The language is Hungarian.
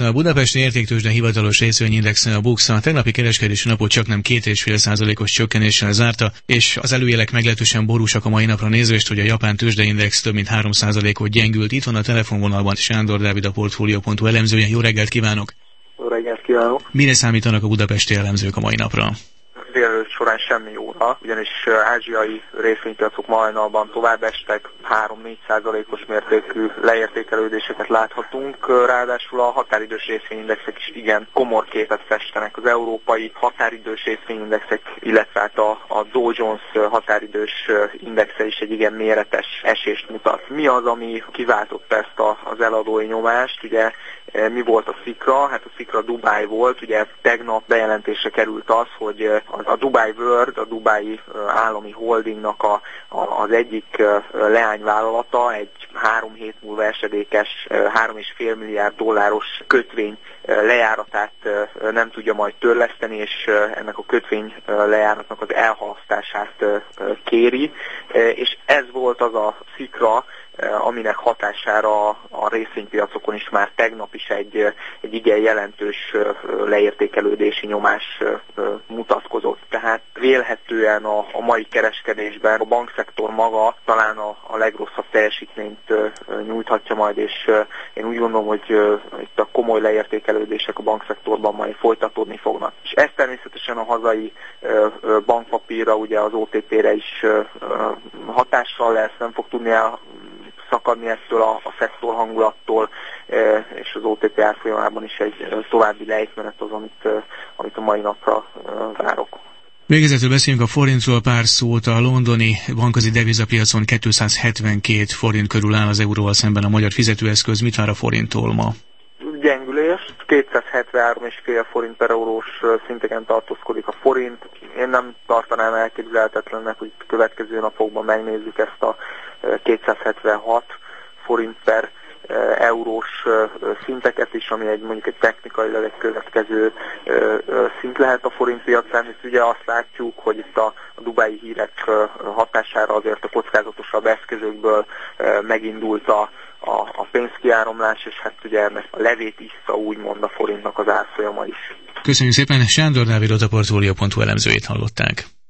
A budapesti értéktőzsde hivatalos részvényindexe, a BUX, a tegnapi kereskedési napot csaknem 2,5%-os csökkenéssel zárta, és az előjelek meglehetősen borúsak a mai napra nézvést, hogy a japán tőzsdeindex több mint 3%-ot gyengült. Itt van a telefonvonalban Sándor Dávid, a Portfolio.hu elemzője. Jó reggelt kívánok! Jó reggelt kívánok! Mire számítanak a budapesti elemzők a mai napra? Délelőtt során semmi jóra, ugyanis ázsiai részvénypiacok hajnalban tovább estek, 3-4%-os mértékű leértékelődéseket láthatunk, ráadásul a határidős részvényindexek is igen komor képet festenek. Az európai határidős részvényindexek, illetve hát a Dow Jones határidős indexe is egy igen méretes esést mutat. Mi az, ami kiváltotta ezt az eladói nyomást? Ugye mi volt a szikra? Hát a szikra Dubai volt, ugye tegnap bejelentésre került az, hogy a Dubai World, a Dubai állami holdingnak az egyik leányvállalata egy 3 hét múlva esedékes 3,5 milliárd dolláros kötvény lejáratát nem tudja majd törleszteni, és ennek a kötvény lejáratnak az elhalasztását kéri, és ez volt az a szikra, aminek hatására a részvénypiacokon is már tegnap is egy igen jelentős leértékelődési nyomás mutatkozott. Tehát vélhetően a mai kereskedésben a bankszektor maga talán a legrosszabb teljesítményt nyújthatja majd, és én úgy gondolom, hogy itt a komoly leértékelődések a bankszektorban majd folytatódni fognak. És ez természetesen a hazai bankpapírra, ugye az OTP-re is hatással lesz, nem fog tudni szakadni ettől a szektor hangulattól, és az OTP árfolyamában is egy további lejtmenet az, amit a mai napra várok. Végezetül beszéljünk a forintról pár szót. A londoni bankközi devizapiacon 272 forint körül áll az euróval szemben a magyar fizetőeszköz. Mit vár a forinttól ma? Gyengülést, 273,5 forint per eurós szinteken tartózkodik a forint. Én nem tartanám elképzelhetetlennek, hogy a következő napokban megnézzük ezt a 276 forint per eurós szinteket is, ami mondjuk egy technikailag egy következő szint lehet a forintpiacán, hisz ugye azt látjuk, hogy itt a dubai hírek hatására azért a kockázatosabb eszközökből megindult a pénzkiáramlás, és hát ugye ennek a levét issza úgymond a forintnak az árfolyama is. Köszönjük szépen, Sándor Dávidot, a Portfolio.hu elemzőjét hallották.